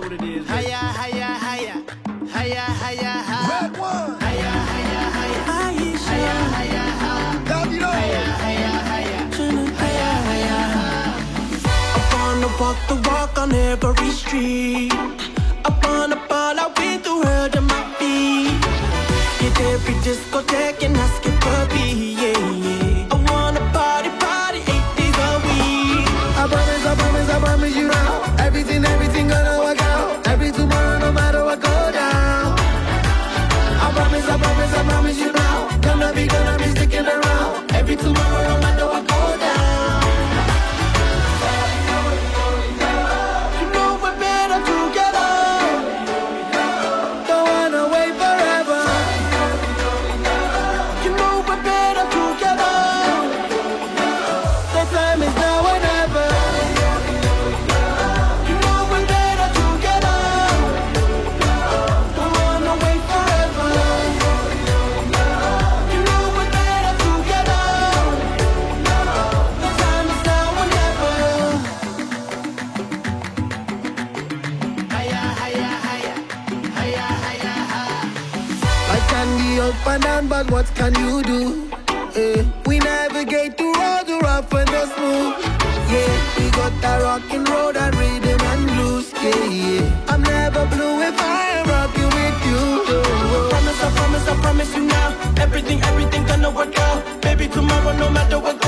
what it is. Higher, higher, higher. Higher, higher, higher. Red one. Higher, higher, higher. Higher, higher, higher. Davido. Higher, higher, higher. Higher, higher, higher. I wanna walk the walk on every street. I wanna ball out with the world at my feet. Hit every discotheque and ask it for me, yeah, yeah. I wanna party 8 days a week. I promise you now. Everything gonna work out. Every tomorrow, no matter what go down. I promise you now. Gonna be sticking around. Every tomorrow, no matter what go down. You know we're better together. Don't wanna wait forever. You know we're better together. The time is now or never. You know we're better together. Don't wanna wait forever. You know we're better together. The time is now or never. Higher, higher, higher. Higher, higher, higher. I can be up and down, but what can you do? We navigate through all the rough and the smooth. Yeah, we got that rockin' road and rhythm and blues. Yeah. I'm never blue if I am rocking with you. I promise you now. Everything gonna work out. Baby, tomorrow, no matter what